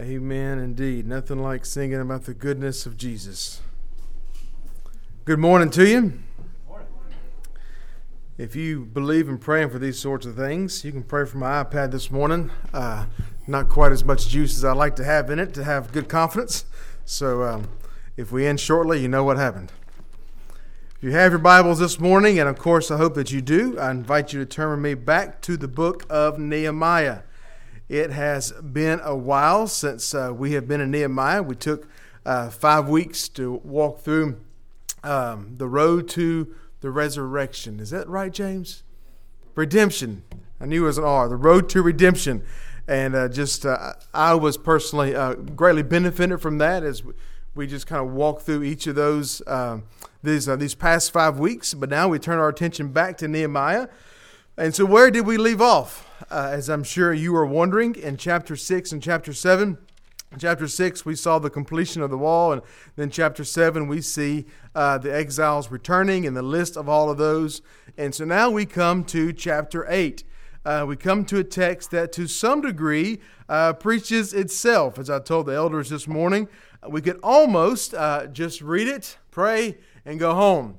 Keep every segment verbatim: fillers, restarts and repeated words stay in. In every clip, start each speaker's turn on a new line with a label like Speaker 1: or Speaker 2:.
Speaker 1: Amen indeed. Nothing like singing about the goodness of Jesus. Good morning to you.
Speaker 2: Morning.
Speaker 1: If you believe in praying for these sorts of things, you can pray from my iPad this morning. Uh, not quite as much juice as I like to have in it to have good confidence. So um, if we end shortly, you know what happened. If you have your Bibles this morning, and of course I hope that you do, I invite you to turn with me back to the book of Nehemiah. It has been a while since uh, we have been in Nehemiah. We took uh, five weeks to walk through um, the road to the resurrection. Is that right, James? Redemption. I knew it was an R. The road to redemption. And uh, just uh, I was personally uh, greatly benefited from that as we just kind of walked through each of those uh, these uh, these past five weeks. But now we turn our attention back to Nehemiah. And so where did we leave off? Uh, as I'm sure you are wondering, in chapter six and chapter seven. In chapter six, we saw the completion of the wall, and then chapter seven, we see uh, the exiles returning and the list of all of those. And so now we come to chapter eight. Uh, we come to a text that to some degree uh, preaches itself. As I told the elders this morning, we could almost uh, just read it, pray, and go home.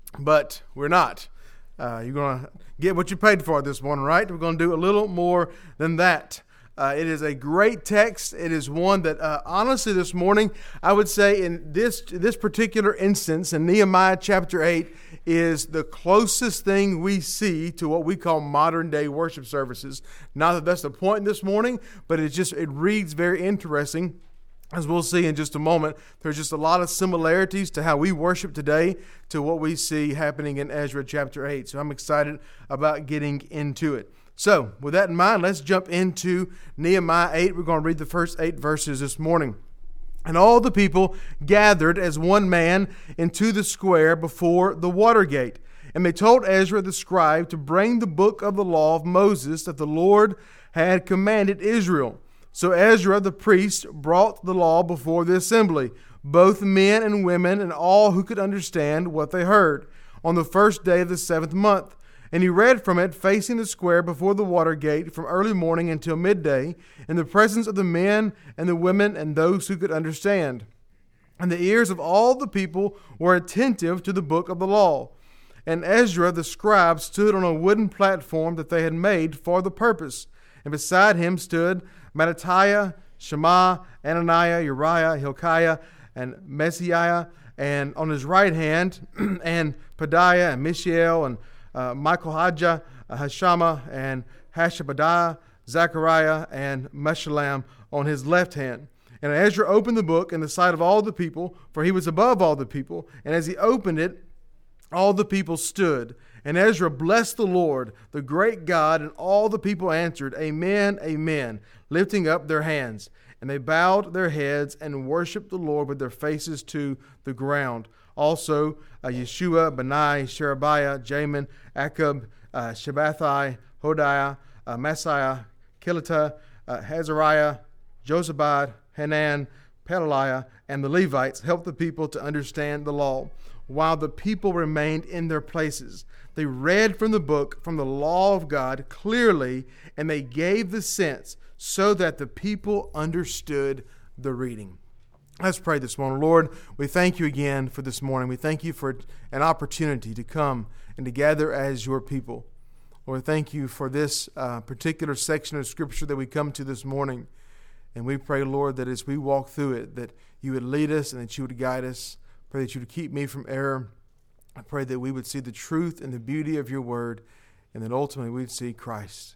Speaker 1: But we're not. Uh, you're going to get what you paid for this morning, right? We're going to do a little more than that. Uh, it is a great text. It is one that, uh, honestly, this morning, I would say in this this particular instance, in Nehemiah chapter eight, is the closest thing we see to what we call modern-day worship services. Not that that's the point this morning, but it just it reads very interesting. As we'll see in just a moment, there's just a lot of similarities to how we worship today to what we see happening in Ezra chapter eight. So I'm excited about getting into it. So with that in mind, let's jump into Nehemiah eight. We're going to read the first eight verses this morning. And all the people gathered as one man into the square before the water gate. And they told Ezra the scribe to bring the book of the law of Moses that the Lord had commanded Israel. So Ezra the priest brought the law before the assembly, both men and women and all who could understand what they heard, on the first day of the seventh month. And he read from it facing the square before the water gate from early morning until midday, in the presence of the men and the women and those who could understand. And the ears of all the people were attentive to the book of the law. And Ezra the scribe stood on a wooden platform that they had made for the purpose. And beside him stood Mattithiah, Shema, Ananiah, Uriah, Hilkiah, and Messiah, and on his right hand, and Pedaiah, and Mishael, and uh, Michaelhajah, uh, Hashama, and Hashabadiah, Zechariah, and Meshullam on his left hand. And Ezra opened the book in the sight of all the people, for he was above all the people. And as he opened it, all the people stood. And Ezra blessed the Lord, the great God, and all the people answered, Amen, Amen, lifting up their hands. And they bowed their heads and worshiped the Lord with their faces to the ground. Also, uh, Yeshua, Benai, Sherebiah, Jamin, Akub, uh, Shabbathai, Hodiah, uh, Messiah, Kilita, uh, Hazariah, Josabad, Hanan, Pelaliah, and the Levites helped the people to understand the law, while the people remained in their places. They read from the book, from the law of God clearly, and they gave the sense so that the people understood the reading. Let's pray this morning. Lord, we thank you again for this morning. We thank you for an opportunity to come and to gather as your people. Lord, thank you for this uh, particular section of Scripture that we come to this morning. And we pray, Lord, that as we walk through it, that you would lead us and that you would guide us. Pray that you would keep me from error. I pray that we would see the truth and the beauty of your word, and that ultimately we would see Christ.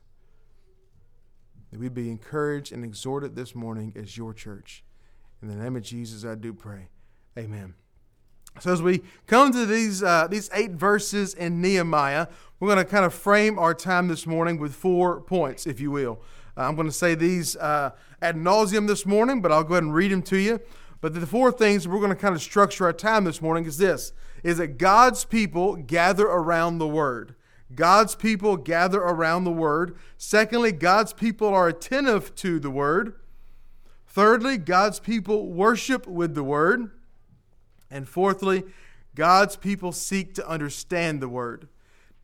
Speaker 1: That we'd be encouraged and exhorted this morning as your church. In the name of Jesus, I do pray. Amen. So as we come to these uh, these eight verses in Nehemiah, we're going to kind of frame our time this morning with four points, if you will. Uh, I'm going to say these uh, ad nauseum this morning, but I'll go ahead and read them to you. But the four things we're going to kind of structure our time this morning is this, is that God's people gather around the Word. God's people gather around the Word. Secondly, God's people are attentive to the Word. Thirdly, God's people worship with the Word. And fourthly, God's people seek to understand the Word.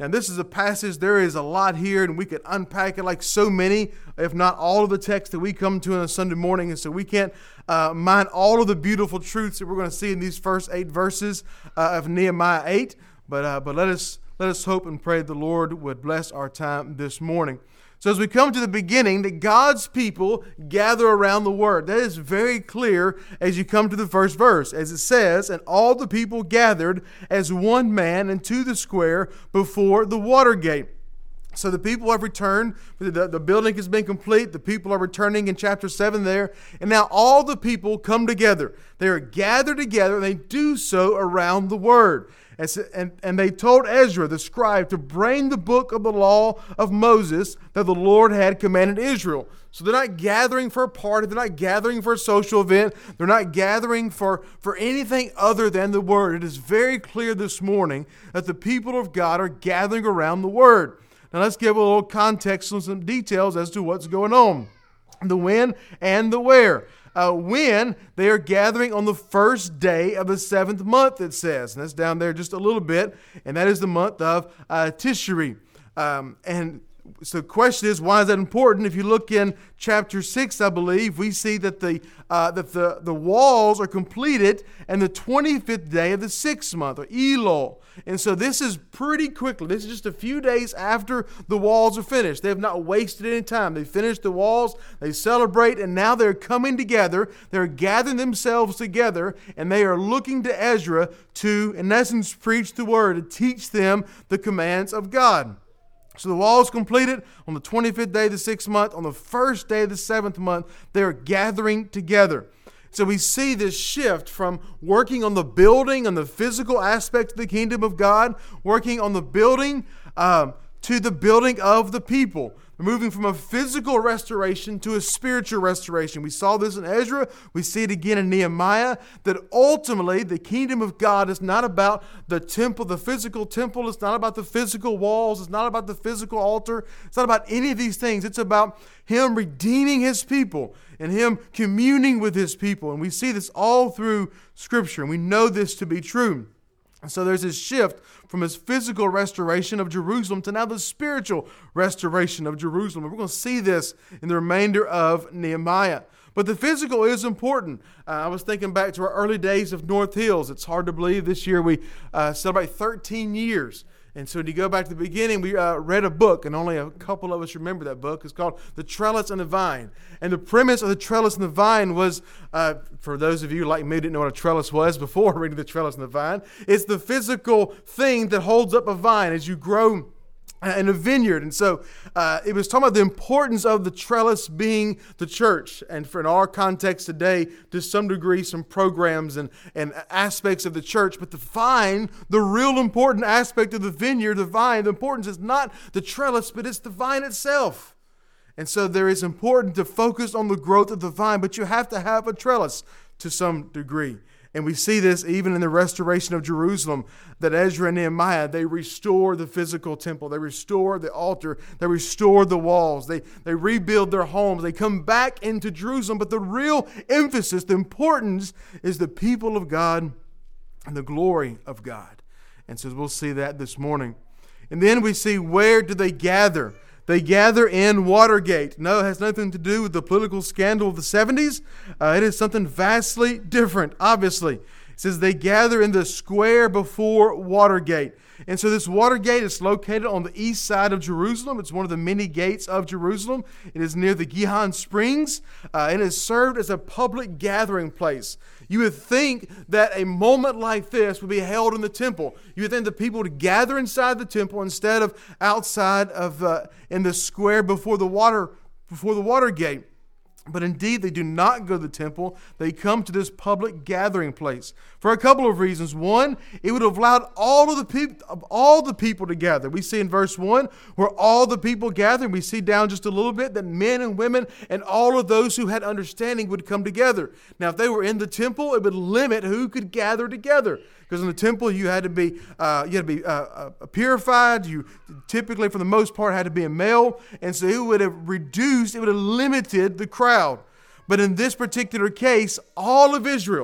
Speaker 1: Now, this is a passage, there is a lot here, and we could unpack it like so many, if not all of the text that we come to on a Sunday morning. And so we can't uh, mine all of the beautiful truths that we're going to see in these first eight verses uh, of Nehemiah eight. But uh, but let us let us hope and pray the Lord would bless our time this morning. So as we come to the beginning, that God's people gather around the Word. That is very clear as you come to the first verse. As it says, and all the people gathered as one man into the square before the water gate. So the people have returned. The, the building has been complete. The people are returning in chapter seven there. And now all the people come together. They are gathered together, and they do so around the Word. And, and they told Ezra, the scribe, to bring the book of the law of Moses that the Lord had commanded Israel. So they're not gathering for a party. They're not gathering for a social event. They're not gathering for, for anything other than the Word. It is very clear this morning that the people of God are gathering around the Word. Now let's give a little context and some details as to what's going on. The when and the where. Uh, when they are gathering on the first day of the seventh month, it says. And that's down there just a little bit. And that is the month of uh, Tishri. Um, and so the question is, why is that important? If you look in chapter six, I believe, we see that the uh, that the, the walls are completed on the twenty-fifth day of the sixth month, or Elul. And so this is pretty quickly. This is just a few days after the walls are finished. They have not wasted any time. They finished the walls, they celebrate, and now they're coming together. They're gathering themselves together, and they are looking to Ezra to, in essence, preach the word, to teach them the commands of God. So the wall is completed on the twenty-fifth day of the sixth month. On the first day of the seventh month, they are gathering together. So we see this shift from working on the building and the physical aspect of the kingdom of God, working on the building um, to the building of the people. We're moving from a physical restoration to a spiritual restoration. We saw this in Ezra. We see it again in Nehemiah, that ultimately the kingdom of God is not about the temple, the physical temple. It's not about the physical walls. It's not about the physical altar. It's not about any of these things. It's about Him redeeming His people and Him communing with His people. And we see this all through Scripture, and we know this to be true. And so there's this shift from His physical restoration of Jerusalem to now the spiritual restoration of Jerusalem. And we're going to see this in the remainder of Nehemiah. But the physical is important. Uh, I was thinking back to our early days of North Hills. It's hard to believe this year we uh, celebrate thirteen years. And so when you go back to the beginning, we uh, read a book, and only a couple of us remember that book. It's called The Trellis and the Vine. And the premise of The Trellis and the Vine was, uh, for those of you like me who didn't know what a trellis was before reading The Trellis and the Vine, it's the physical thing that holds up a vine as you grow in a vineyard. And so uh, it was talking about the importance of the trellis being the church. And for in our context today, to some degree, some programs and, and aspects of the church. But the vine, the real important aspect of the vineyard, the vine, the importance is not the trellis, but it's the vine itself. And so there is important to focus on the growth of the vine, but you have to have a trellis to some degree. And we see this even in the restoration of Jerusalem, that Ezra and Nehemiah, they restore the physical temple. They restore the altar. They restore the walls. They, they rebuild their homes. They come back into Jerusalem. But the real emphasis, the importance, is the people of God and the glory of God. And so we'll see that this morning. And then we see, where do they gather? They gather in Watergate. No, it has nothing to do with the political scandal of the seventies. Uh, it is something vastly different, obviously. It says they gather in the square before Watergate. And so this Watergate is located on the east side of Jerusalem. It's one of the many gates of Jerusalem. It is near the Gihon Springs. Uh, and it is served as a public gathering place. You would think that a moment like this would be held in the temple. You would think the people would gather inside the temple instead of outside of uh, in the square before the water before the water gate. But indeed, they do not go to the temple. They come to this public gathering place for a couple of reasons. One, it would have allowed all of the people, all the people to gather. We see in verse one where all the people gather. We see down just a little bit that men and women and all of those who had understanding would come together. Now, if they were in the temple, it would limit who could gather together. Because in the temple, you had to be uh, you had to be uh, uh, purified. You typically, for the most part, had to be a male, and so it would have reduced, it would have limited the crowd. But in this particular case, all of Israel,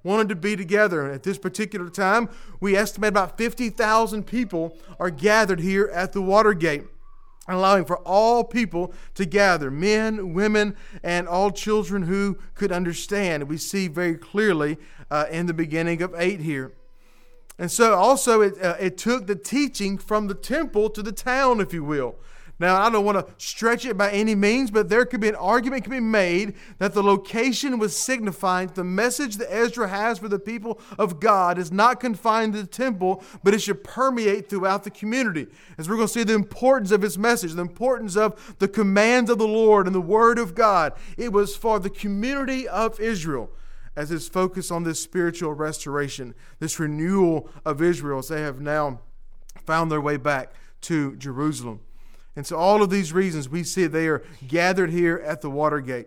Speaker 1: wanted to be together. At this particular time, we estimate about fifty thousand people are gathered here at the Watergate, allowing for all people to gather, men, women, and all children who could understand. We see very clearly uh, in the beginning of eight here. And so also it, uh, it took the teaching from the temple to the town, if you will. Now, I don't want to stretch it by any means, but there could be an argument can be made that the location was signifying the message that Ezra has for the people of God is not confined to the temple, but it should permeate throughout the community. As we're going to see the importance of his message, the importance of the commands of the Lord and the word of God. It was for the community of Israel as his focus on this spiritual restoration, this renewal of Israel as they have now found their way back to Jerusalem. And so all of these reasons we see they are gathered here at the Watergate.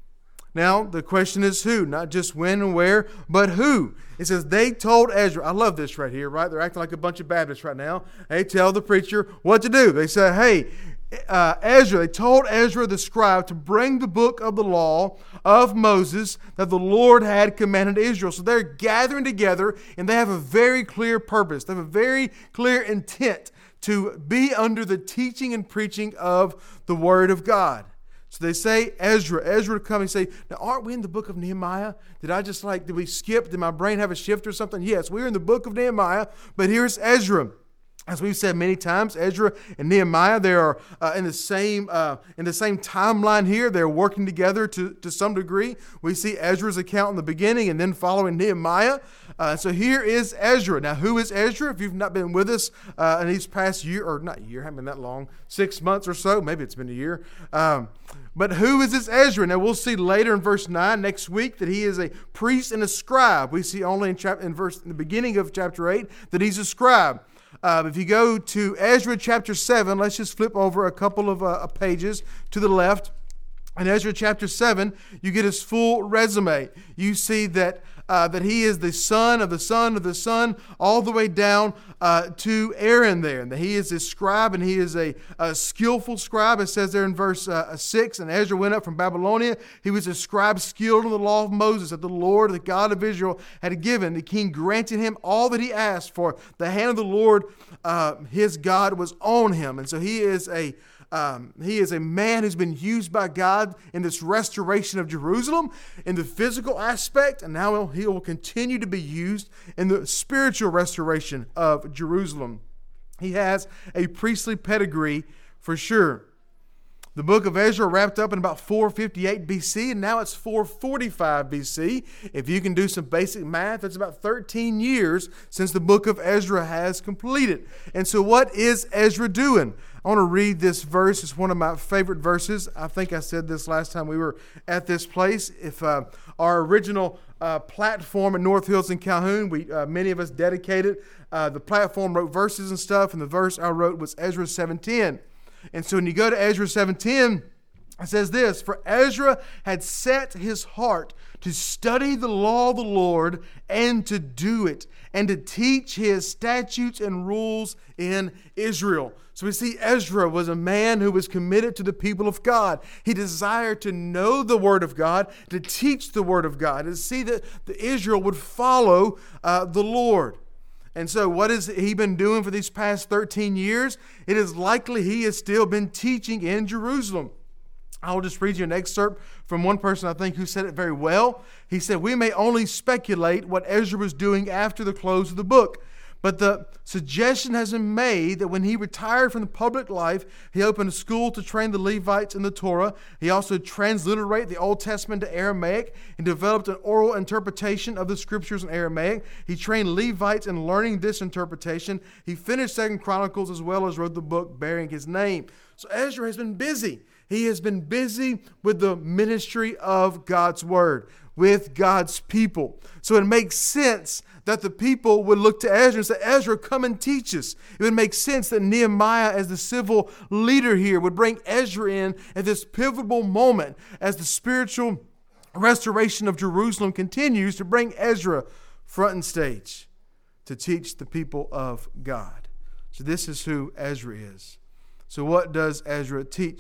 Speaker 1: Now, the question is who? Not just when and where, but who. It says they told Ezra. I love this right here, right? They're acting like a bunch of Baptists right now. They tell the preacher what to do. They say, hey, uh, Ezra, they told Ezra the scribe to bring the book of the law of Moses that the Lord had commanded Israel. So they're gathering together and they have a very clear purpose. They have a very clear intent to be under the teaching and preaching of the Word of God. So they say, Ezra, Ezra to come and say, now aren't we in the book of Nehemiah? Did I just like, did we skip? Did my brain have a shift or something? Yes, we're in the book of Nehemiah, but here's Ezra. As we've said many times, Ezra and Nehemiah, they are uh, in the same uh, in the same timeline here. They're working together to, to some degree. We see Ezra's account in the beginning and then following Nehemiah. Uh, so here is Ezra. Now, who is Ezra? If you've not been with us uh, in these past year, or not year, haven't been that long, six months or so, maybe it's been a year. Um, but who is this Ezra? Now, we'll see later in verse nine next week that he is a priest and a scribe. We see only in, chap- in, verse, in the beginning of chapter eight that he's a scribe. Uh, if you go to Ezra chapter seven, let's just flip over a couple of uh, pages to the left. In Ezra chapter seven, you get his full resume. You see that uh, that he is the son of the son of the son, all the way down uh, to Aaron there. And that he is a scribe, and he is a, a skillful scribe. It says there in verse uh, six, and Ezra went up from Babylonia. He was a scribe skilled in the law of Moses that the Lord, the God of Israel, had given. The king granted him all that he asked for. The hand of the Lord, uh, his God, was on him. And so he is a Um, he is a man who's been used by God in this restoration of Jerusalem in the physical aspect, and now he will continue to be used in the spiritual restoration of Jerusalem. He has a priestly pedigree for sure. The book of Ezra wrapped up in about four fifty-eight B C, and now it's four forty-five B C. If you can do some basic math, it's about thirteen years since the book of Ezra has completed. And so what is Ezra doing? I want to read this verse. It's one of my favorite verses. I think I said this last time we were at this place. If uh, our original uh, platform at North Hills in Calhoun, we uh, many of us dedicated. Uh, the platform wrote verses and stuff, and the verse I wrote was Ezra seven ten. And so when you go to Ezra seven ten, it says this, for Ezra had set his heart to study the law of the Lord and to do it, and to teach his statutes and rules in Israel. So we see Ezra was a man who was committed to the people of God. He desired to know the Word of God, to teach the Word of God, and to see that the Israel would follow uh, the Lord. And so what has he been doing for these past thirteen years? It is likely he has still been teaching in Jerusalem. I'll just read you an excerpt from one person I think who said it very well. He said, we may only speculate what Ezra was doing after the close of the book. But the suggestion has been made that when he retired from the public life, he opened a school to train the Levites in the Torah. He also transliterated the Old Testament to Aramaic and developed an oral interpretation of the scriptures in Aramaic. He trained Levites in learning this interpretation. He finished Second Chronicles as well as wrote the book bearing his name. So Ezra has been busy. He has been busy with the ministry of God's Word, with God's people. So it makes sense that the people would look to Ezra and say, Ezra, come and teach us. It would make sense that Nehemiah, as the civil leader here, would bring Ezra in at this pivotal moment as the spiritual restoration of Jerusalem continues, to bring Ezra front and stage to teach the people of God. So this is who Ezra is. So what does Ezra teach?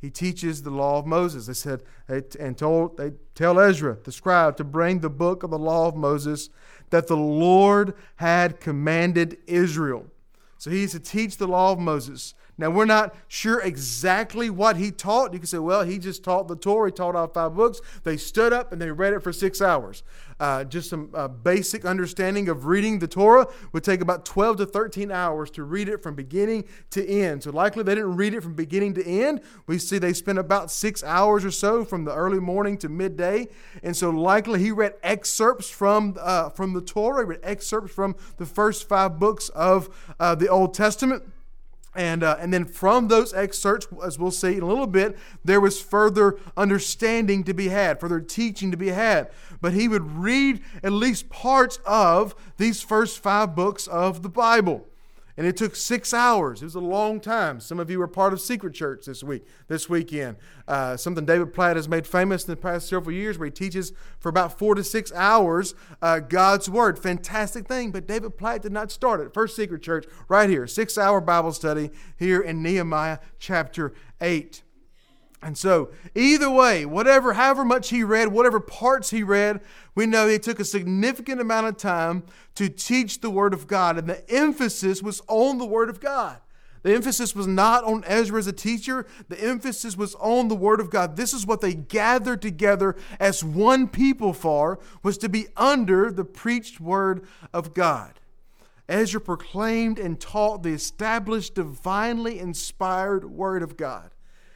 Speaker 1: he teaches the law of Moses. They said, and told, they tell Ezra, the scribe, to bring the book of the law of Moses that the Lord had commanded Israel. So he's to teach the law of Moses. Now, we're not sure exactly what he taught. You can say, well, he just taught the Torah. He taught all five books. They stood up and they read it for six hours. Uh, just some uh, basic understanding of reading the Torah would take about twelve to thirteen hours to read it from beginning to end. So likely they didn't read it from beginning to end. We see they spent about six hours or so from the early morning to midday. And so likely he read excerpts from, uh, from the Torah. He read excerpts from the first five books of uh, the Old Testament. And uh, and then from those excerpts, as we'll see in a little bit, there was further understanding to be had, further teaching to be had. But he would read at least parts of these first five books of the Bible. And it took six hours. It was a long time. Some of you were part of Secret Church this week, this weekend. Uh, something David Platt has made famous in the past several years, where he teaches for about four to six hours uh, God's Word. Fantastic thing, but David Platt did not start it. First Secret Church, right here, six-hour Bible study here in Nehemiah chapter eight. And so, either way, whatever, however much he read, whatever parts he read, we know he took a significant amount of time to teach the Word of God. And the emphasis was on the Word of God. The emphasis was not on Ezra as a teacher. The emphasis was on the Word of God. This is what they gathered together as one people for, was to be under the preached Word of God. Ezra proclaimed and taught the established, divinely inspired Word of God.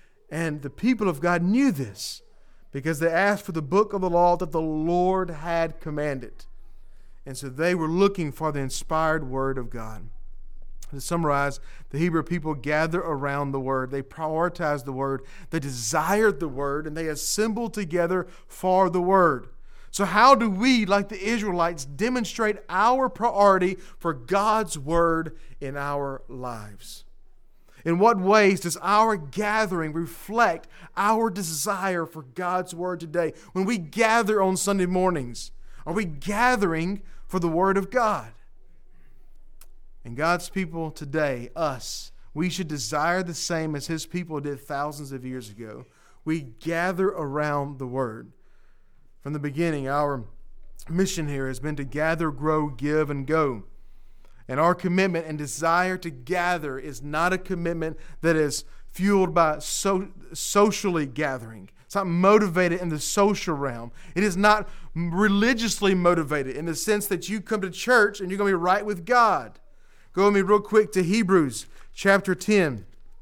Speaker 1: And the people of God knew this because they asked for the book of the law that the Lord had commanded. And so they were looking for the inspired Word of God. To summarize, the Hebrew people gathered around the Word. They prioritized the Word. They desired the Word, and they assembled together for the Word. So how do we, like the Israelites, demonstrate our priority for God's Word in our lives? In what ways does our gathering reflect our desire for God's Word today? When we gather on Sunday mornings, are we gathering for the Word of God? And God's people today, us, we should desire the same as His people did thousands of years ago. We gather around the Word. From the beginning, our mission here has been to gather, grow, give, and go. And our commitment and desire to gather is not a commitment that is fueled by so, socially gathering. It's not motivated in the social realm. It is not religiously motivated in the sense that you come to church and you're going to be right with God. Go with me real quick to Hebrews chapter ten.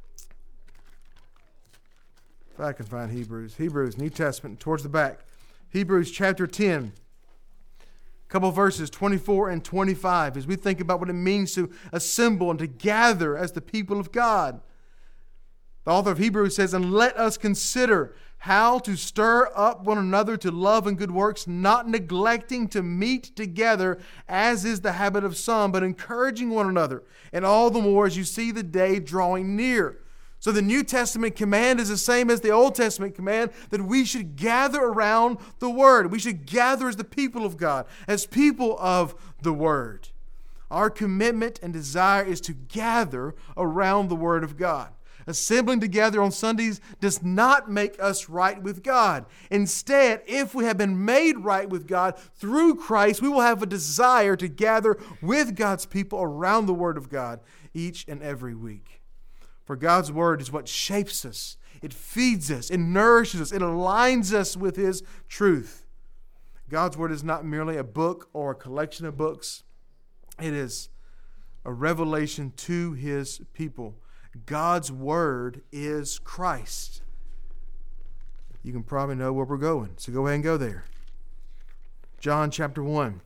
Speaker 1: If I can find Hebrews. Hebrews, New Testament, towards the back. Hebrews chapter ten. Couple verses, twenty-four and twenty-five, as we think about what it means to assemble and to gather as the people of God. The author of Hebrews says, "And let us consider how to stir up one another to love and good works, not neglecting to meet together, as is the habit of some, but encouraging one another, and all the more as you see the day drawing near." So the New Testament command is the same as the Old Testament command, that we should gather around the Word. We should gather as the people of God, as people of the Word. Our commitment and desire is to gather around the Word of God. Assembling together on Sundays does not make us right with God. Instead, if we have been made right with God through Christ, we will have a desire to gather with God's people around the Word of God each and every week. For God's Word is what shapes us. It feeds us. It nourishes us. It aligns us with His truth. God's Word is not merely a book or a collection of books. It is a revelation to His people. God's Word is Christ. You can probably know where we're going, so go ahead and go there. John chapter one.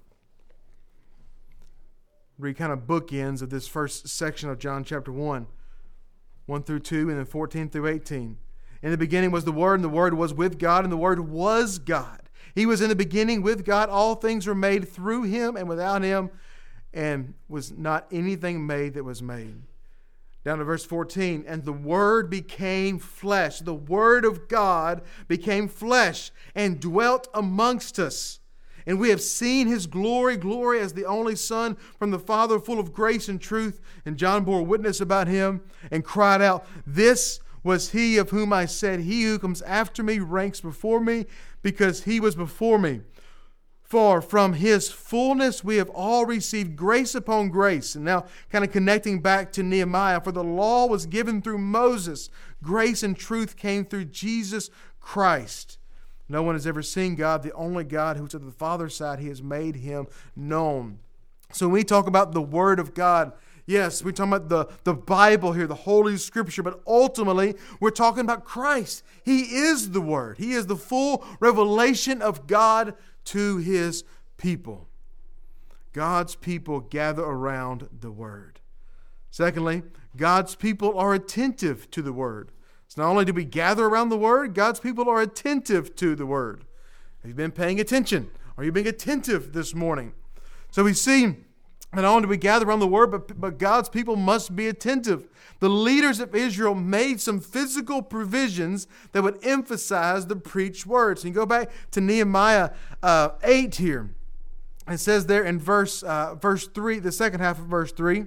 Speaker 1: Read kind of bookends of this first section of John chapter one. one through two, and then fourteen through eighteen. In the beginning was the Word, and the Word was with God, and the Word was God. He was in the beginning with God. All things were made through Him, and without Him, and was not anything made that was made. Down to verse fourteen, and the Word became flesh. The Word of God became flesh and dwelt amongst us. And we have seen His glory, glory as the only Son from the Father, full of grace and truth. And John bore witness about Him and cried out, "This was he of whom I said, he who comes after me ranks before me, because he was before me. For from his fullness we have all received grace upon grace. And now kind of connecting back to Nehemiah. For the law was given through Moses. Grace and truth came through Jesus Christ. No one has ever seen God, the only God who's at the Father's side. He has made him known. So when we talk about the Word of God, yes, we're talking about the, the Bible here, the Holy Scripture, but ultimately we're talking about Christ. He is the Word. He is the full revelation of God to his people. God's people gather around the Word. Secondly, God's people are attentive to the Word. So not only do we gather around the Word, God's people are attentive to the Word. Have you been paying attention? Are you being attentive this morning? So we see that not only do we gather around the Word, but, but God's people must be attentive. The leaders of Israel made some physical provisions that would emphasize the preached words. And you go back to Nehemiah uh, eight here. It says there in verse uh, verse three, the second half of verse three,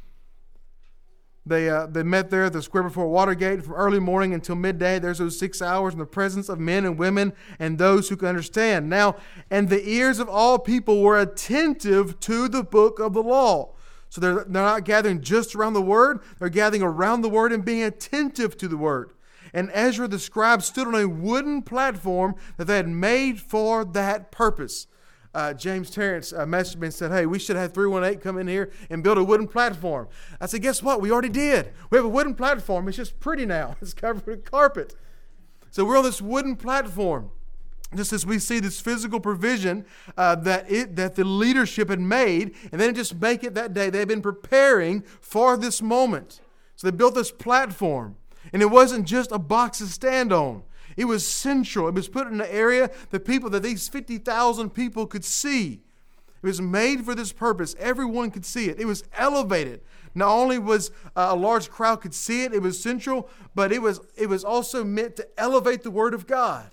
Speaker 1: They uh, they met there at the square before Watergate from early morning until midday. There's those six hours in the presence of men and women and those who can understand. Now, and the ears of all people were attentive to the book of the law. So they're, they're not gathering just around the Word. They're gathering around the Word and being attentive to the Word. And Ezra the scribe stood on a wooden platform that they had made for that purpose. Uh, James Terrence uh, messaged me and said, hey, we should have three one eight come in here and build a wooden platform. I said, guess what? We already did. We have a wooden platform. It's just pretty now. It's covered with carpet. So we're on this wooden platform. Just as we see this physical provision uh, that it that the leadership had made, and they didn't just make it that day. They had been preparing for this moment. So they built this platform. And it wasn't just a box to stand on. It was central. It was put in an area that people, that these fifty thousand people could see. It was made for this purpose. Everyone could see it. It was elevated. Not only was uh, a large crowd could see it, it was central, but it was it was also meant to elevate the Word of God.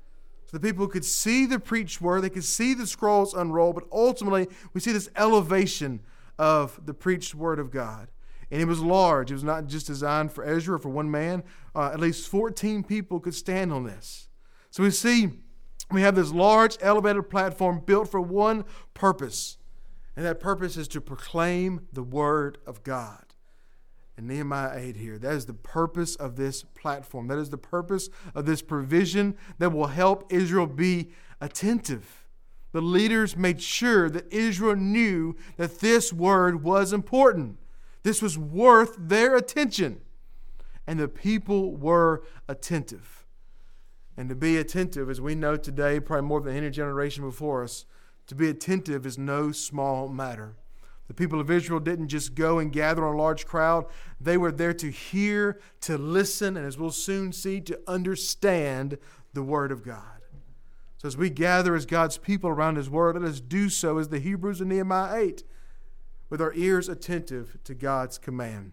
Speaker 1: So the people could see the preached Word, they could see the scrolls unroll, but ultimately we see this elevation of the preached Word of God. And it was large. It was not just designed for Ezra or for one man. Uh, at least fourteen people could stand on this. So we see we have this large elevated platform built for one purpose. And that purpose is to proclaim the Word of God. And Nehemiah eight here, that is the purpose of this platform. That is the purpose of this provision that will help Israel be attentive. The leaders made sure that Israel knew that this word was important. This was worth their attention. And the people were attentive. And to be attentive, as we know today, probably more than any generation before us, to be attentive is no small matter. The people of Israel didn't just go and gather on a large crowd. They were there to hear, to listen, and as we'll soon see, to understand the Word of God. So as we gather as God's people around His Word, let us do so as the Hebrews in Nehemiah eight, with our ears attentive to God's command.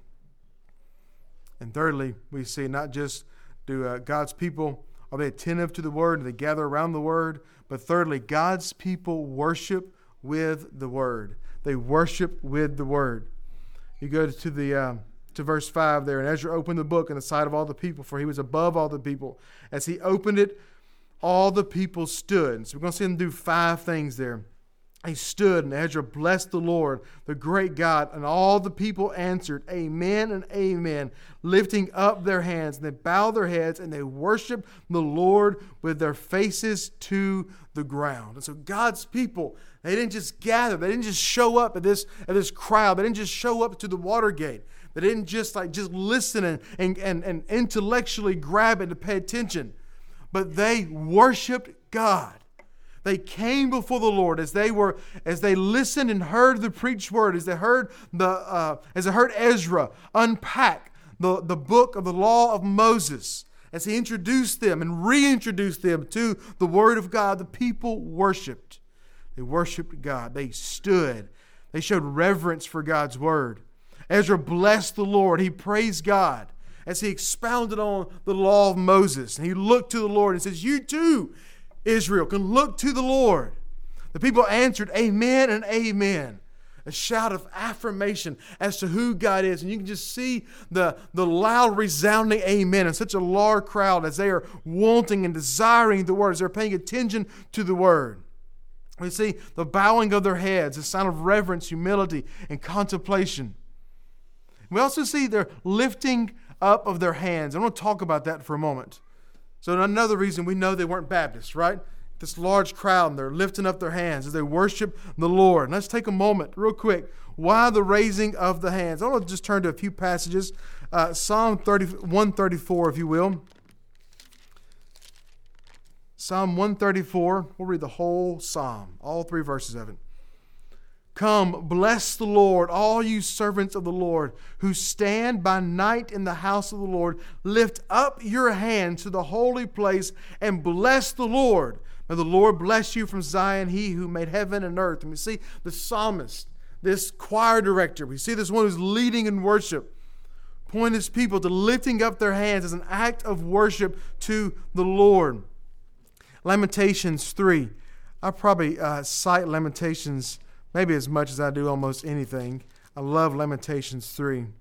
Speaker 1: And thirdly, we see not just do uh, God's people, are they attentive to the Word, and they gather around the Word, but thirdly, God's people worship with the Word. They worship with the Word. You go to the uh, to verse five there, and Ezra opened the book in the sight of all the people, for he was above all the people. As he opened it, all the people stood. So we're going to see him do five things there. He stood, and Ezra blessed the Lord, the great God, and all the people answered, Amen and Amen, lifting up their hands. And they bowed their heads, and they worshiped the Lord with their faces to the ground. And so God's people, they didn't just gather. They didn't just show up at this, at this crowd. They didn't just show up to the Watergate. They didn't just like just listen and, and, and, and intellectually grab it to pay attention. But they worshiped God. They came before the Lord as they were, as they listened and heard the preached word, as they heard the, uh, as they heard Ezra unpack the, the book of the law of Moses, as he introduced them and reintroduced them to the Word of God. The people worshipped. They worshipped God. They stood. They showed reverence for God's Word. Ezra blessed the Lord. He praised God as he expounded on the law of Moses. And he looked to the Lord and says, you too, Israel, can look to the Lord. The people answered, Amen and Amen. a shout of affirmation as to who God is. And you can just see the, the loud, resounding amen in such a large crowd as they are wanting and desiring the word, as they're paying attention to the word. We see the bowing of their heads, a sign of reverence, humility, and contemplation. We also see their lifting up of their hands. I want to talk about that for a moment. So another reason we know they weren't Baptists, right? This large crowd, and they're lifting up their hands as they worship the Lord. And let's take a moment real quick. Why the raising of the hands? I want to just turn to a few passages. Uh, Psalm one thirty-four, if you will. Psalm one thirty-four. We'll read the whole psalm, all three verses of it. Come, bless the Lord, all you servants of the Lord, who stand by night in the house of the Lord. Lift up your hands to the holy place and bless the Lord. May the Lord bless you from Zion, he who made heaven and earth. And we see the psalmist, this choir director, we see this one who's leading in worship, point his people to lifting up their hands as an act of worship to the Lord. Lamentations three. I probably uh, cite Lamentations maybe as much as I do almost anything. I love Lamentations three. I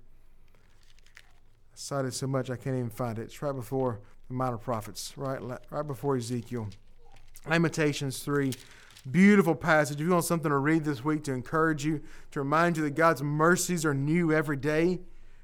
Speaker 1: cite it so much I can't even find it. It's right before the Minor Prophets, right, right before Ezekiel. Lamentations three, beautiful passage. If you want something to read this week to encourage you, to remind you that God's mercies are new every day,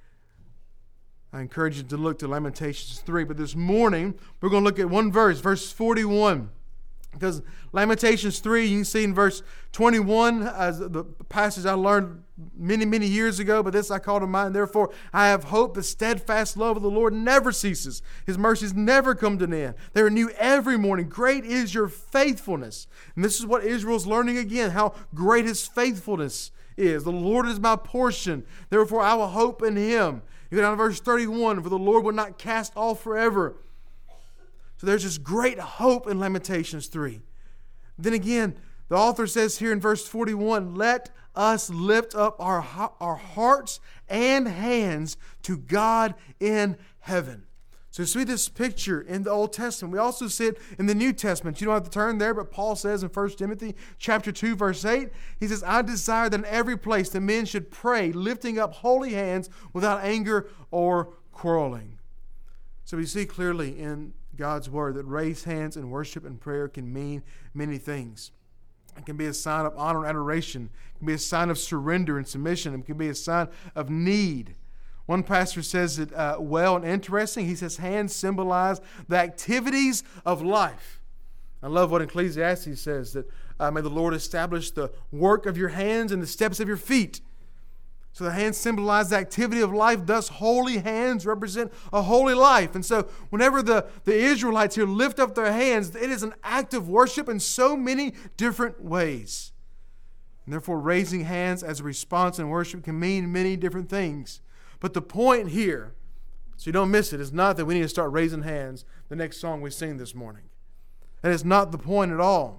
Speaker 1: I encourage you to look to Lamentations three. But this morning, we're going to look at one verse, verse forty-one. Because Lamentations three, you can see in verse twenty-one, as the passage I learned many, many years ago, but this I call to mind. Therefore, I have hope. The steadfast love of the Lord never ceases. His mercies never come to an end. They are new every morning. Great is your faithfulness. And this is what Israel's learning again, how great his faithfulness is. The Lord is my portion. Therefore, I will hope in him. You go down to verse thirty-one, for the Lord will not cast off forever. So there's this great hope in Lamentations three. Then again, the author says here in verse forty-one, let us lift up our, our hearts and hands to God in heaven. So you see this picture in the Old Testament. We also see it in the New Testament. You don't have to turn there, but Paul says in First Timothy chapter two, verse eight, he says, I desire that in every place the men should pray, lifting up holy hands without anger or quarreling. So we see clearly in God's word that raised hands in worship and prayer can mean many things. It can be a sign of honor and adoration. It can be a sign of surrender and submission. It can be a sign of need. One pastor says it uh, well and interesting. He says hands symbolize the activities of life. I love what Ecclesiastes says, that uh, may the Lord establish the work of your hands and the steps of your feet. So the hands symbolize the activity of life. Thus, holy hands represent a holy life. And so whenever the, the Israelites here lift up their hands, it is an act of worship in so many different ways. And therefore, raising hands as a response in worship can mean many different things. But the point here, so you don't miss it, is not that we need to start raising hands the next song we sing this morning. That is not the point at all.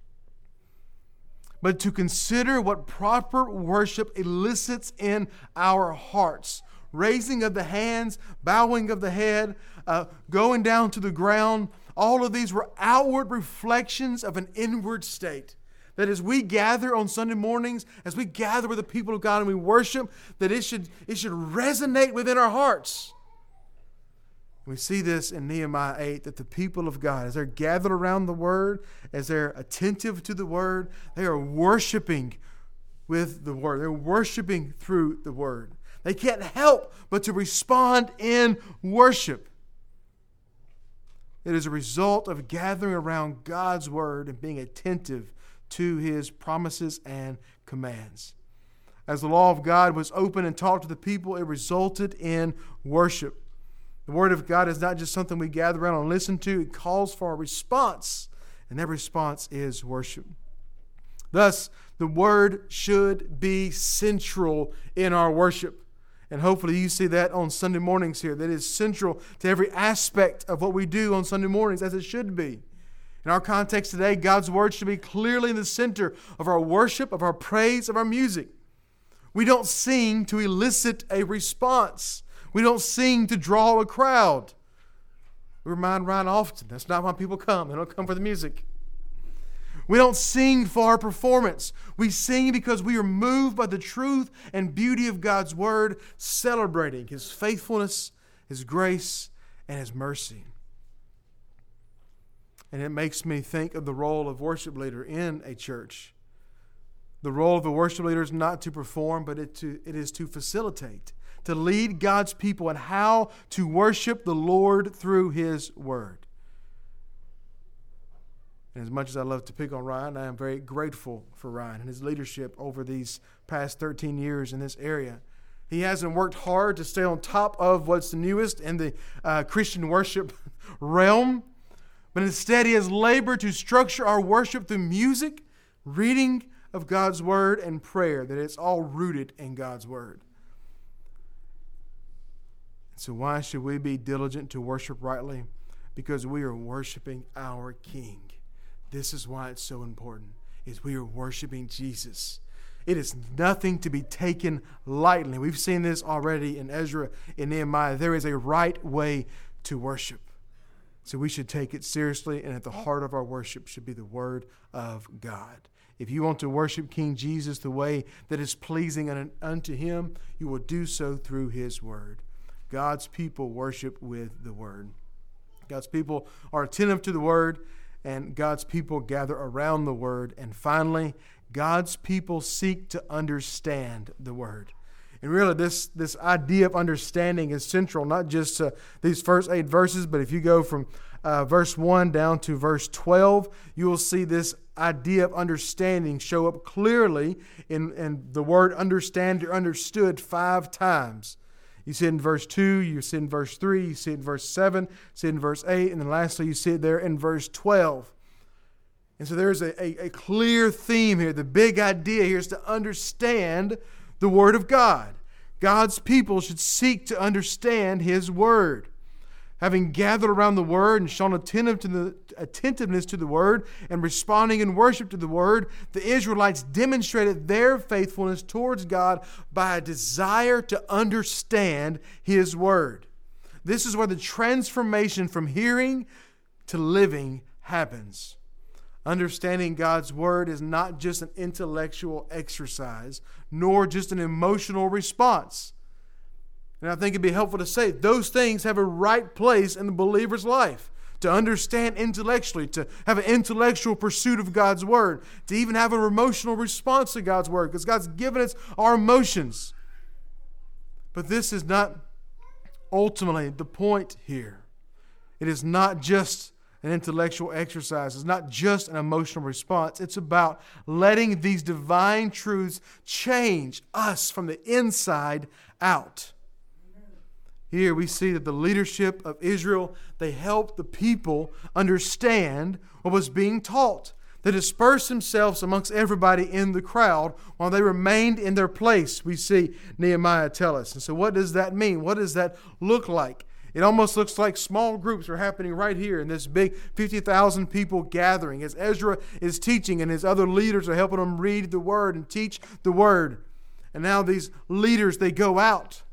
Speaker 1: But to consider what proper worship elicits in our hearts. Raising of the hands, bowing of the head, uh, going down to the ground. All of these were outward reflections of an inward state. That as we gather on Sunday mornings, as we gather with the people of God and we worship, that it should, it should resonate within our hearts. We see this in Nehemiah eight, that the people of God, as they're gathered around the Word, as they're attentive to the Word, they are worshiping with the Word. They're worshiping through the Word. They can't help but to respond in worship. It is a result of gathering around God's Word and being attentive to His promises and commands. As the law of God was open and taught to the people, it resulted in worship. The Word of God is not just something we gather around and listen to. It calls for a response, and that response is worship. Thus, the Word should be central in our worship. And hopefully you see that on Sunday mornings here. That is central to every aspect of what we do on Sunday mornings, as it should be. In our context today, God's Word should be clearly in the center of our worship, of our praise, of our music. We don't sing to elicit a response. We don't sing to draw a crowd. We remind Ryan often, that's not why people come. They don't come for the music. We don't sing for our performance. We sing because we are moved by the truth and beauty of God's Word, celebrating His faithfulness, His grace, and His mercy. And it makes me think of the role of worship leader in a church. The role of the worship leader is not to perform, but it, to, it is to facilitate, to lead God's people in how to worship the Lord through His Word. And as much as I love to pick on Ryan, I am very grateful for Ryan and his leadership over these past thirteen years in this area. He hasn't worked hard to stay on top of what's the newest in the uh, Christian worship realm, but instead he has labored to structure our worship through music, reading of God's Word, and prayer, that it's all rooted in God's Word. So why should we be diligent to worship rightly? Because we are worshiping our King. This is why it's so important, is we are worshiping Jesus. It is nothing to be taken lightly. We've seen this already in Ezra and Nehemiah. There is a right way to worship. So we should take it seriously, and at the heart of our worship should be the Word of God. If you want to worship King Jesus the way that is pleasing unto Him, you will do so through His Word. God's people worship with the Word. God's people are attentive to the Word, and God's people gather around the Word. And finally, God's people seek to understand the Word. And really, this, this idea of understanding is central, not just to these first eight verses, but if you go from uh, verse one down to verse twelve, you will see this idea of understanding show up clearly in, in the word understand or understood five times. You see it in verse two, you see it in verse three, you see it in verse seven, you see it in verse eight, and then lastly you see it there in verse twelve. And so there's a, a, a clear theme here. The big idea here is to understand the Word of God. God's people should seek to understand His Word. Having gathered around the Word and shown attentive to the, attentiveness to the Word and responding in worship to the Word, the Israelites demonstrated their faithfulness towards God by a desire to understand His Word. This is where the transformation from hearing to living happens. Understanding God's Word is not just an intellectual exercise, nor just an emotional response. And I think it'd be helpful to say those things have a right place in the believer's life. To understand intellectually, to have an intellectual pursuit of God's Word, to even have an emotional response to God's Word, because God's given us our emotions. But this is not ultimately the point here. It is not just an intellectual exercise. It's not just an emotional response. It's about letting these divine truths change us from the inside out. Here we see that the leadership of Israel, they helped the people understand what was being taught. They dispersed themselves amongst everybody in the crowd while they remained in their place, we see Nehemiah tell us. And so what does that mean? What does that look like? It almost looks like small groups are happening right here in this big fifty thousand people gathering as Ezra is teaching and his other leaders are helping them read the Word and teach the Word. And now these leaders, they go out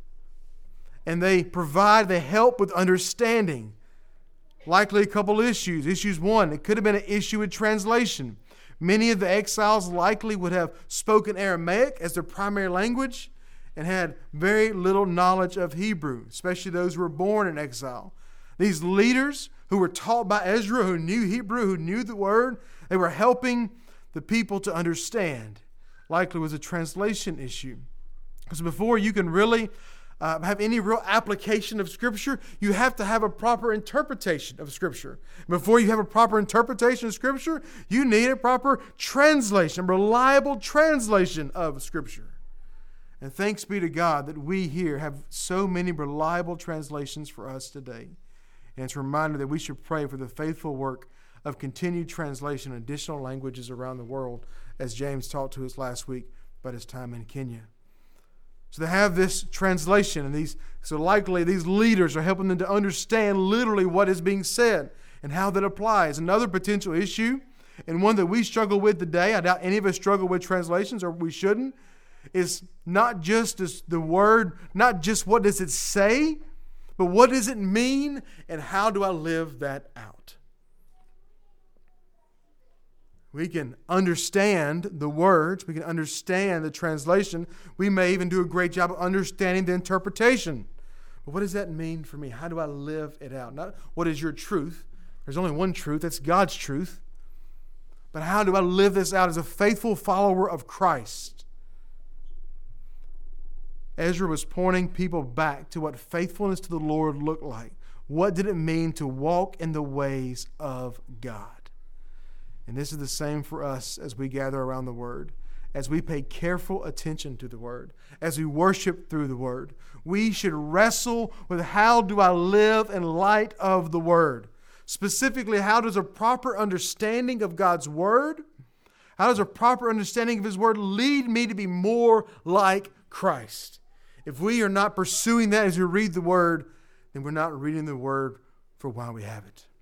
Speaker 1: and they provide the help with understanding. Likely a couple issues. Issues one, it could have been an issue with translation. Many of the exiles likely would have spoken Aramaic as their primary language and had very little knowledge of Hebrew, especially those who were born in exile. These leaders who were taught by Ezra, who knew Hebrew, who knew the Word, they were helping the people to understand. Likely was a translation issue. Because before you can really Uh, have any real application of Scripture, you have to have a proper interpretation of Scripture. Before you have a proper interpretation of Scripture, you need a proper translation, a reliable translation of Scripture. And thanks be to God that we here have so many reliable translations for us today. And it's a reminder that we should pray for the faithful work of continued translation in additional languages around the world, as James talked to us last week about his time in Kenya. So they have this translation, and these so likely these leaders are helping them to understand literally what is being said and how that applies. Another potential issue, and one that we struggle with today, I doubt any of us struggle with translations, or we shouldn't, is not just as the word, not just what does it say, but what does it mean, and how do I live that out? We can understand the words. We can understand the translation. We may even do a great job of understanding the interpretation. But what does that mean for me? How do I live it out? Not what is your truth. There's only one truth. That's God's truth. But how do I live this out as a faithful follower of Christ? Ezra was pointing people back to what faithfulness to the Lord looked like. What did it mean to walk in the ways of God? And this is the same for us as we gather around the Word, as we pay careful attention to the Word, as we worship through the Word. We should wrestle with how do I live in light of the Word. Specifically, how does a proper understanding of God's Word, how does a proper understanding of His Word lead me to be more like Christ? If we are not pursuing that as we read the Word, then we're not reading the Word for why we have it.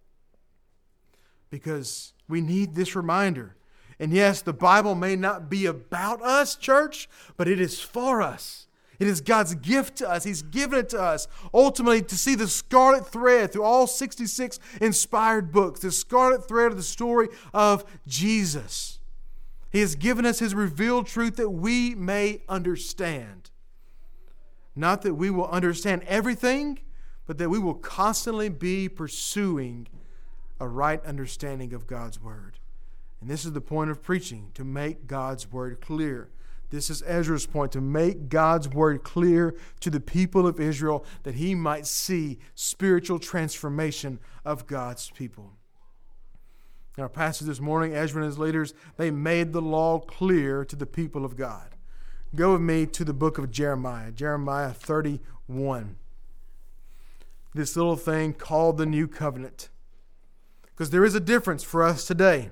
Speaker 1: Because we need this reminder. And yes, the Bible may not be about us, church, but it is for us. It is God's gift to us. He's given it to us, ultimately, to see the scarlet thread through all sixty-six inspired books, the scarlet thread of the story of Jesus. He has given us His revealed truth that we may understand. Not that we will understand everything, but that we will constantly be pursuing a right understanding of God's Word. And this is the point of preaching, to make God's Word clear. This is Ezra's point, to make God's Word clear to the people of Israel, that he might see spiritual transformation of God's people. In our passage this morning, Ezra and his leaders, they made the law clear to the people of God. Go with me to the book of Jeremiah, Jeremiah thirty-one. This little thing called the New Covenant. Because there is a difference for us today.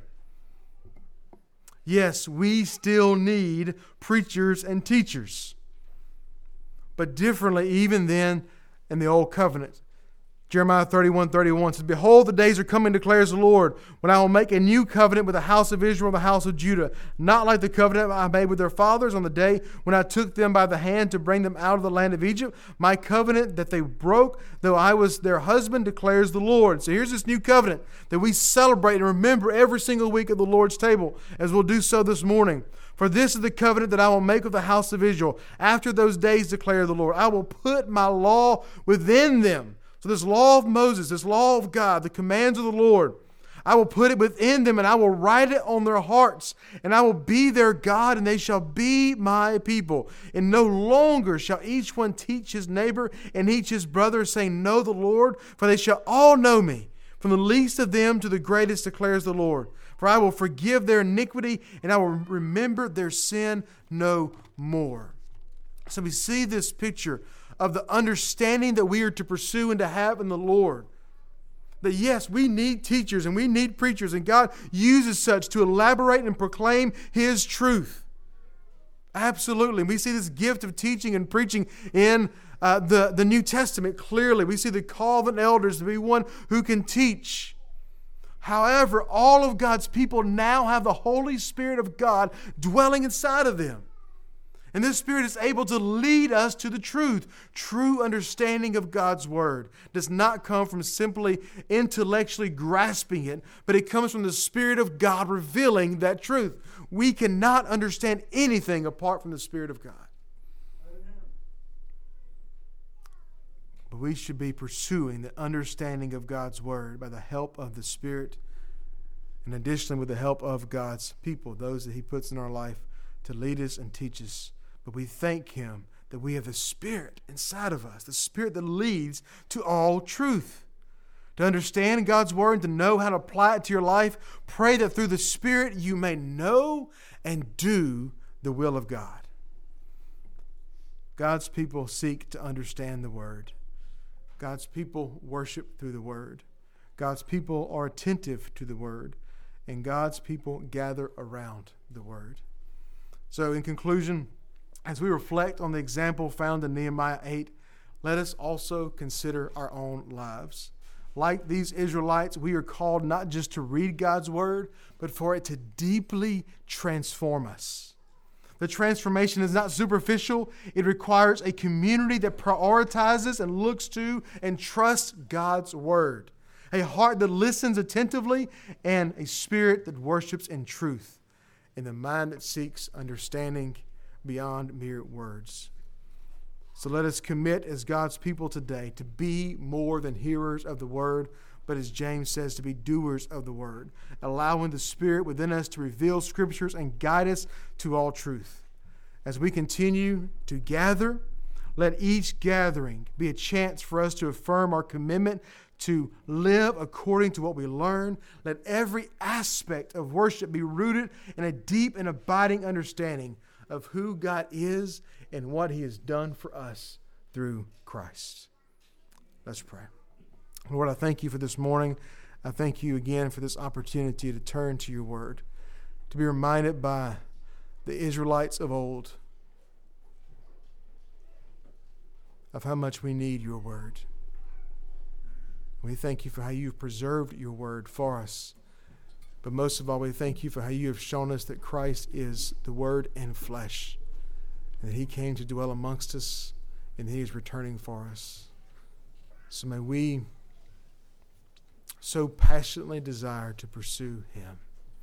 Speaker 1: Yes, we still need preachers and teachers. But differently even than in the Old Covenant. Jeremiah thirty-one thirty-one says, "Behold, the days are coming, declares the Lord, when I will make a new covenant with the house of Israel and the house of Judah, not like the covenant I made with their fathers on the day when I took them by the hand to bring them out of the land of Egypt. My covenant that they broke, though I was their husband, declares the Lord." So here's this new covenant that we celebrate and remember every single week at the Lord's table, as we'll do so this morning. "For this is the covenant that I will make with the house of Israel. After those days, declare the Lord, I will put my law within them." So this law of Moses, this law of God, the commands of the Lord, I will put it within them, and I will write it on their hearts, and I will be their God, and they shall be my people. And no longer shall each one teach his neighbor and each his brother, saying, "Know the Lord," for they shall all know me, from the least of them to the greatest, declares the Lord. "For I will forgive their iniquity, and I will remember their sin no more." So we see this picture of the understanding that we are to pursue and to have in the Lord. That yes, we need teachers and we need preachers, and God uses such to elaborate and proclaim His truth. Absolutely. We see this gift of teaching and preaching in uh, the, the New Testament clearly. We see the call of an elder to be one who can teach. However, all of God's people now have the Holy Spirit of God dwelling inside of them. And this Spirit is able to lead us to the truth. True understanding of God's Word does not come from simply intellectually grasping it, but it comes from the Spirit of God revealing that truth. We cannot understand anything apart from the Spirit of God. But we should be pursuing the understanding of God's Word by the help of the Spirit, and additionally with the help of God's people, those that He puts in our life to lead us and teach us. But we thank Him that we have the Spirit inside of us, the Spirit that leads to all truth. To understand God's Word and to know how to apply it to your life, pray that through the Spirit you may know and do the will of God. God's people seek to understand the Word. God's people worship through the Word. God's people are attentive to the Word. And God's people gather around the Word. So in conclusion, as we reflect on the example found in Nehemiah eight, let us also consider our own lives. Like these Israelites, we are called not just to read God's Word, but for it to deeply transform us. The transformation is not superficial. It requires a community that prioritizes and looks to and trusts God's Word. a heart that listens attentively, and a spirit that worships in truth, and a mind that seeks understanding beyond mere words. So let us commit as God's people today to be more than hearers of the word, but as James says, to be doers of the word, allowing the Spirit within us to reveal Scriptures and guide us to all truth. As we continue to gather, let each gathering be a chance for us to affirm our commitment to live according to what we learn. Let every aspect of worship be rooted in a deep and abiding understanding of who God is and what He has done for us through Christ. Let's pray. Lord, I thank you for this morning. I thank you again for this opportunity to turn to your word, to be reminded by the Israelites of old of how much we need your word. We thank you for how you've preserved your word for us. But most of all, we thank you for how you have shown us that Christ is the word in flesh, and that he came to dwell amongst us, and he is returning for us. So may we so passionately desire to pursue him.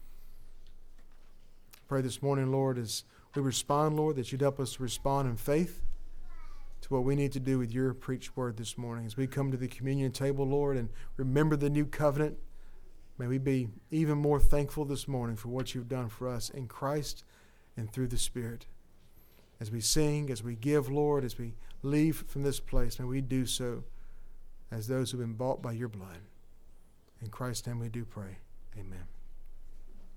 Speaker 1: I pray this morning, Lord, as we respond, Lord, that you'd help us to respond in faith to what we need to do with your preached word this morning. As we come to the communion table, Lord, and remember the new covenant, may we be even more thankful this morning for what you've done for us in Christ and through the Spirit. As we sing, as we give, Lord, as we leave from this place, may we do so as those who have been bought by your blood. In Christ's name we do pray. Amen.